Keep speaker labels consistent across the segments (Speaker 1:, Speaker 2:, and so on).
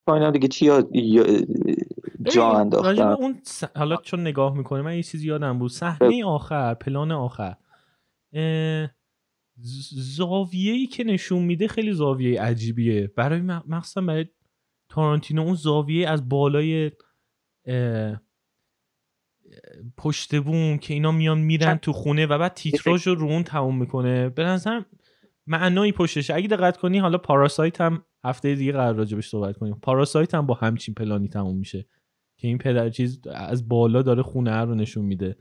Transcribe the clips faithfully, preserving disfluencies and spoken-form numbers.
Speaker 1: اینا دیگه چی یاد جا انداختن.
Speaker 2: راجب اون س... حالا چون نگاه میکنه من یه چیزی یادم بود، صحنه آخر، پلان آخر، زاویه‌ای که نشون میده خیلی زاویه عجیبیه برای مخصوصا برای تارانتینو. اون زاویه از بالای پشت بوم که اینا میان میرن تو خونه و بعد تیتراژ رو رو اون تموم میکنه، به نظرم معنایی پشتشه. اگه دقت کنی حالا پاراسایت هم هفته دیگه قرار راجبش صحبت کنیم، پاراسایت هم با همچین پلانی تموم میشه که این پدر چیز از بالا داره خونه رو نشون میده.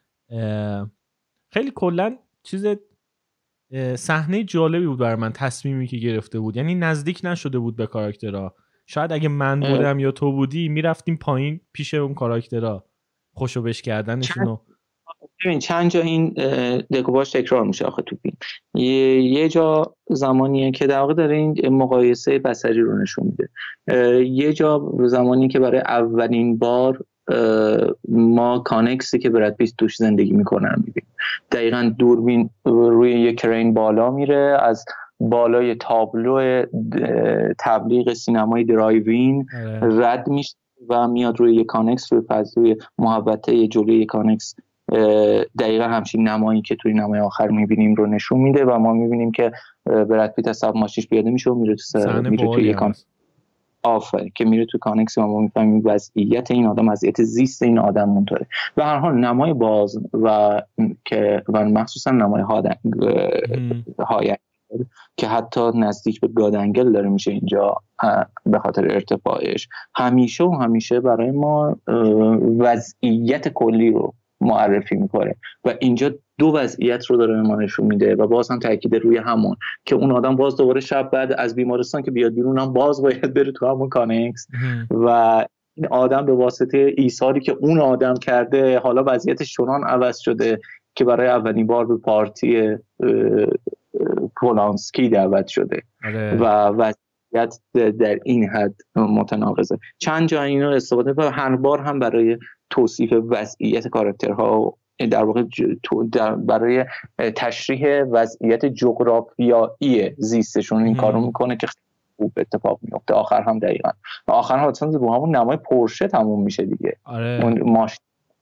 Speaker 2: خیلی کلا چیز صحنه جالبی بود برای من، تصمیمی که گرفته بود، یعنی نزدیک نشده بود به کاراکترها. شاید اگه من بودم یا تو بودی میرفتیم پایین پیش اون کاراکترها خوشو بش کردنشونو.
Speaker 1: ببین چند جا این دکوپاژ تکرار میشه آخه تو فیلم. یه, یه جا زمانیه که در واقع داره این مقایسه بصری رو نشون میده، یه جا زمانی که برای اولین بار ما کانکسی که براد پیت توش زندگی میکنن میبینیم. دقیقاً دوربین روی یه کرین بالا میره، از بالای تابلو تبلیغ سینمای درایوین رد میشه و میاد روی یه کانکس، روی فضای محوطه جلوی یه کانکس دقیقا همچین نمایی که توی نمای آخر میبینیم رو نشون میده و ما میبینیم که براد پیت از سب ماشینش پیاده میشه و میره تو میره توی کانکس آفر که میره تو کانکس و ما میفهمیم وضعیت این آدم، وضعیت زیست این آدم اونطوره. و هر حال نمای باز و که و مخصوصا نمای های که حتی نزدیک به گادنگل داره میشه اینجا به خاطر ارتفاعش، همیشه و همیشه برای ما وضعیت کلی رو معرفی میکنه و اینجا دو وضعیت رو داره ما نشون میده و باز هم تاکید روی همون که اون آدم باز دوباره شب بعد از بیمارستان که بیاد بیرون هم باز باید بره تو همون کانکس و این آدم به واسطه ایثاری که اون آدم کرده حالا وضعیتش چنان عوض شده که برای اولین بار به پارتی پولانسکی دعوت شده و وضعیت در این حد متناقضه. چند جا اینو استفاده و هر بار هم برای توصیف وضعیت کاراکترها در واقع در برای تشریح وضعیت جغرافیایی زیستشون این کارو میکنه که خوب اتفاق میفته. آخر هم دقیقاً آخر هم اصلا رو همون نمای پورشه تموم میشه دیگه.
Speaker 2: آره.
Speaker 1: اون ماشین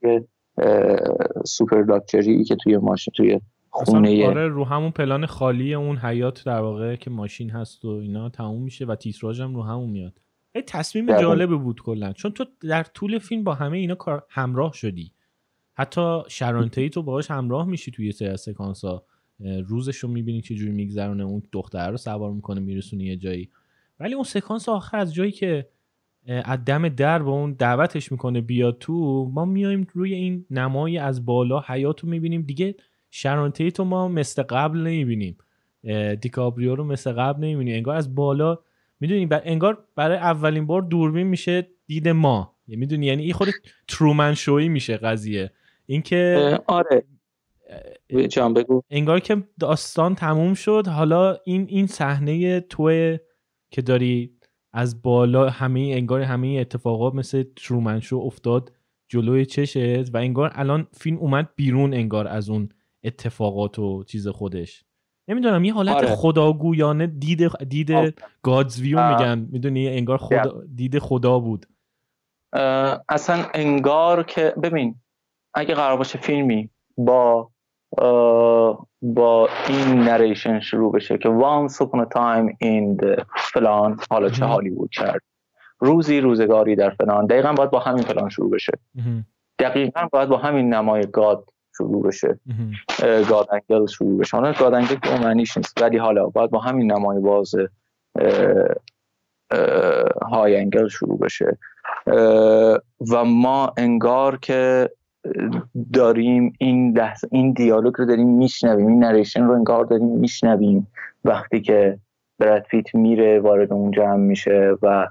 Speaker 1: سوپر لاکچری که توی ماشین توی خونه،
Speaker 2: آره رو همون پلان خالی اون حیات در واقع که ماشین هست و اینا تموم میشه و تیتراژ هم رو همون میاد. این تصمیم جالبی بود کلا، چون تو در طول فیلم با همه اینا کار همراه شدی، حتی شارون تیت تو باهاش همراه میشی توی سری از سکانس‌ها، روزشو میبینی چه جوری میگذرونه، اون دختر رو سوار میکنه میرسونه یه جایی. ولی اون سکانس آخر از جایی که از دم در با اون دعوتش میکنه بیاد تو، ما میایم روی این نمای از بالا حیاتو میبینیم دیگه. شارون تیت رو ما مثل قبل نمیبینیم، دیکاپریو رو مثل قبل نمیبینیم، انگار از بالا میدونی بر... انگار برای اولین بار دوربین میشه دید ما، میدونی یعنی این خود ترومن شویی میشه قضیه. اینکه
Speaker 1: آره جان بگو،
Speaker 2: انگار که داستان تموم شد، حالا این این صحنه توی که داری از بالا همه انگار همه اتفاقات مثل ترومن شو افتاد جلوی چشت و انگار الان فیلم اومد بیرون انگار از اون اتفاقات و چیز خودش. نمیدونم یه حالت آره. خداگویانه دید دید گادز ویو میگن، میدونی انگار خدا دید خدا بود.
Speaker 1: اصلا انگار که ببین اگه قرار باشه فیلمی با با این نریشن شروع بشه که once upon a time in the فلان، حالا چه هالیوود کرد، روزی روزگاری در فلان، دقیقاً باید با همین فلان شروع بشه، دقیقاً باید با همین نمای گاد شروع بشه، گاد انگل شروع بشه. حالا گاد انگل که معنیش نیست، ولی حالا باید با همین نمای باز های انگل شروع بشه و ما انگار که داریم این لحظه این دیالوگ رو داریم میشنویم، این نریشن رو انگار داریم میشنویم وقتی که براد پیت میره وارد اون جمع میشه و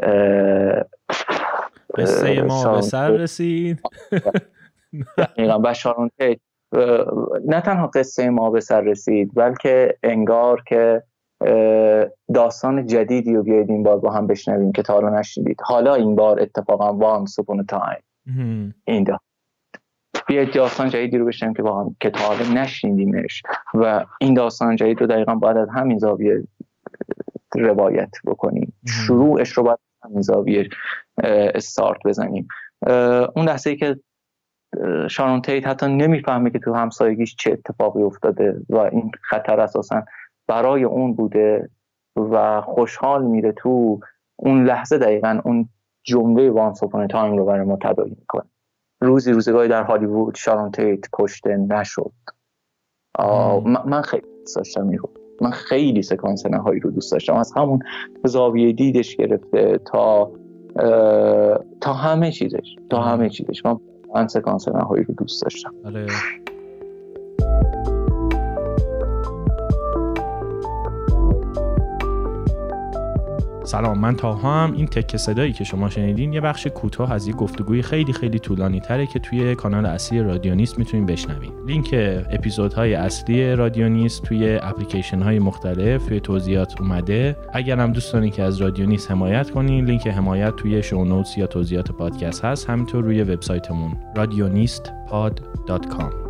Speaker 2: قصه ما به سر رسید.
Speaker 1: دقیقا و شارون تیت نه تنها قصه ما به سر رسید بلکه انگار که داستان جدیدی رو بیایید این بار با هم بشنویم که تا حالا نشنیدید. حالا این بار اتفاقا once upon a time این دا بیایید داستان جدیدی رو بشنویم که با هم که تا حالا نشنیدیمش و این داستان جدید رو دقیقا باید از همین زاویه روایت بکنیم. شروعش رو باید همین زاویه استارت بزنیم. اون لحظه‌ای که شارون تیت حتی نمیفهمه که تو همسایگیش چه اتفاقی افتاده و این خطر اساسا برای اون بوده و خوشحال میره تو اون لحظه، دقیقاً اون جمله وانس اپون تایم رو برای ما تداعی میکنه. روزی روزگاری در هالیوود شارون تیت کشته نشد. من خیلی دوست داشتم این رو، من خیلی سکانس نهایی رو دوست داشتم، از همون زاویه دیدش گرفته تا تا همه چیزش تا همه چیزش من من سکانس نهایی رو دوست داشتم.
Speaker 2: آره. سلام، من تاها هم. این تک صدایی که شما شنیدین یه بخش کوتاه از یه گفتگوی خیلی خیلی طولانی تره که توی کانال اصلی رادیونیست میتونین بشنوین. لینک اپیزودهای اصلی رادیونیست توی اپلیکیشن های مختلف توی توضیحات اومده. اگر هم دوست دارین که از رادیونیست حمایت کنین، لینک حمایت توی شو نوتس یا توضیحات پادکست هست، همینطور روی وبسایتمون رادیونیست پاد دات کام.